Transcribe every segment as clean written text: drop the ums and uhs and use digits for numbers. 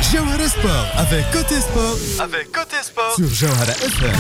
Jawhara Sport avec Côté Sport. Sur Jawhara FM.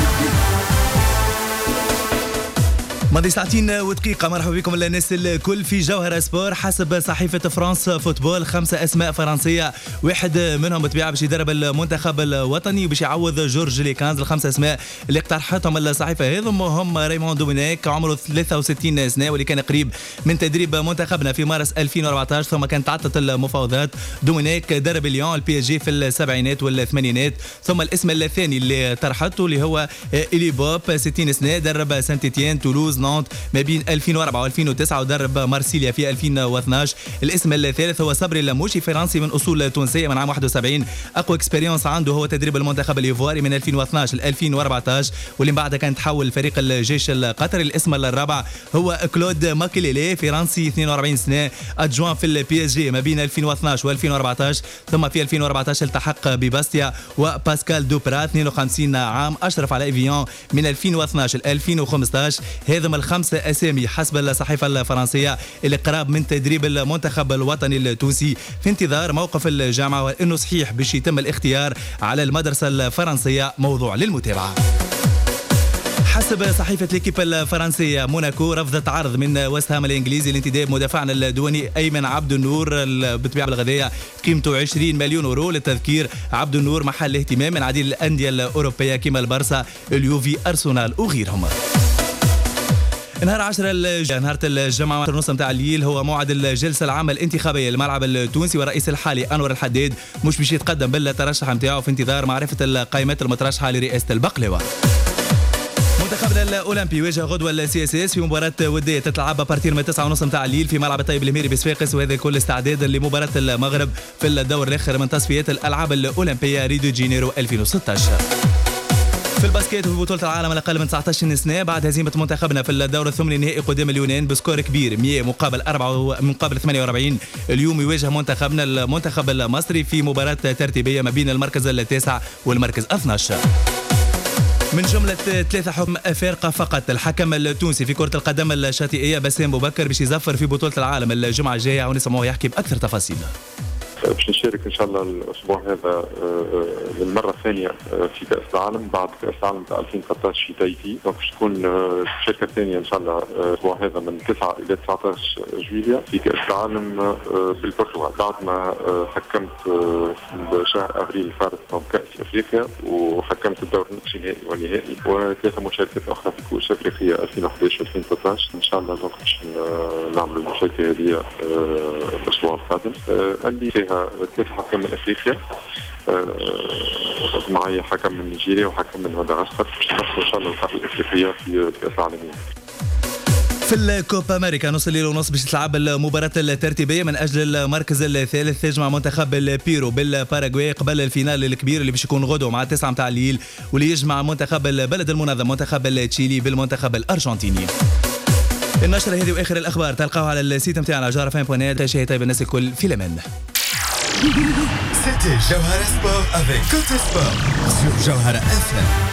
ماضي ساعتين ودقيقة. مرحبا بكم الناس الكل في جوهرة سبور. حسب صحيفة فرانس فوتبول 5 أسماء فرنسية، واحد منهم بطبيعة باش يدرب المنتخب الوطني وباش يعوض جورج ليكانز. الخمسة أسماء اللي اقترحتهم الصحيفة هذم هم ريمون دومينيك، عمره 63 سنة واللي كان قريب من تدريب منتخبنا في مارس 2014، ثم كانت تعطت المفاوضات. دومينيك درب ليون البي اس جي في السبعينات والثمانينات. ثم الاسم الثاني اللي طرحته اللي هو إلي بوب، 60 سنة، درب سانت إتيان، تولوز، نانت ما بين 2004 و2009 ودرب مارسيليا في 2012. الاسم الثالث هو صبري اللموشي، فرنسي من اصول تونسيه من عام 71. اقوى اكسبيريونس عنده هو تدريب المنتخب الايفواري من 2012 ل 2014 واللي بعدها كان تحول فريق الجيش القطري. الاسم الرابع هو كلود ماكيليلي، فرنسي 42 سنه، ادجوان في البي اس جي ما بين 2012 و2014، ثم في 2014 التحق بباستيا. وباسكال دوبرا 52 عام، اشرف على ايفيون من 2012 ل 2015. هذا الخمسة أسامي حسب الصحيفة الفرنسية اللي قراب من تدريب المنتخب الوطني التونسي في انتظار موقف الجامعة، وإنه صحيح باش يتم الاختيار على المدرسة الفرنسية موضوع للمتابعة. حسب صحيفة ليكيب الفرنسية، موناكو رفضت عرض من وست هام الإنجليزي لانتداب مدافعنا الدوني أيمن عبد النور بالطبيعة بالغذائية قيمته 20 مليون يورو. للتذكير، عبد النور محل اهتمام من عديد الأندية الأوروبية كما البارسا، اليوفي، أرسنال وغيرهم. نهار 10 نهار الجمعة 10:30 متاع الليل هو موعد الجلسة العامة الانتخابية للملعب التونسي، والرئيس الحالي أنور الحداد مش باش يتقدم بالترشح نتاعو في انتظار معرفة القائمات المترشحة لرئاسة البقلاوة. منتخبنا الاولمبي يواجه غدوه السي اس اس في مباراه وديه تتلعب بارتير من 9:30 متاع الليل في ملعب الطيب الهميري بصفاقس، وهذا كل استعداد لمباراه المغرب في الدور الاخر من تصفيات الالعاب الاولمبيه ريو دي جانيرو 2016. في الباسكيت في بطولة العالم الأقل من 19 سنة، بعد هزيمة منتخبنا في الدور الثمني النهائي قدام اليونان بسكور كبير 100 مقابل 48، اليوم يواجه منتخبنا المنتخب المصري في مباراة ترتيبية ما بين المركز التاسع والمركز 12. من جملة 3 حكم أفارقة فقط، الحكم التونسي في كرة القدم الشاطئية بسام بوبكر باش يزفر في بطولة العالم الجمعة الجاية، ونسمعوه يحكي بأكثر تفاصيل. باش نشارك ان شاء الله الاسبوع هذا للمره الثانيه في كاس العالم بعد كاس العالم تاع 2013 في تايتي. دونك باش تكون الشركه الثانيه ان شاء الله الاسبوع هذا من 9 الى 19 جويليا في كاس العالم بالبرتغال، بعد ما حكمت في شهر ابريل الفارط كاس افريقيا، وحكمت الدور النصف نهائي والنهائي، وثلاثه مشاركات اخرى في كؤوس افريقيا 2011 و2013 ان شاء الله. دونك باش نعملوا المشاركه هذه الاسبوع القادم. عندي فيها 3 حكام من افريقيا، معي حكم من نيجيريا وحكم من مدغشقر، باش نحصلوا ان شاء الله القاره الافريقيه في كاس العالمين. في الكوبا أمريكا نص الليل ونص باش تلعب المباراة الترتيبية من أجل المركز الثالث، تجمع منتخب البيرو بالباراغواي قبل الفينال الكبير اللي باش يكون غدوة مع 9 متاع الليل، واللي يجمع منتخب البلد المنظم منتخب تشيلي بالمنتخب الأرجنتيني. النشرة هذه وآخر الأخبار تلقاوها على السيت متاعنا جارفين.net. تشاهي طيب الناس الكل في الأمان. C'était Jawhara Sport avec Côté Sport sur Jawhara FM.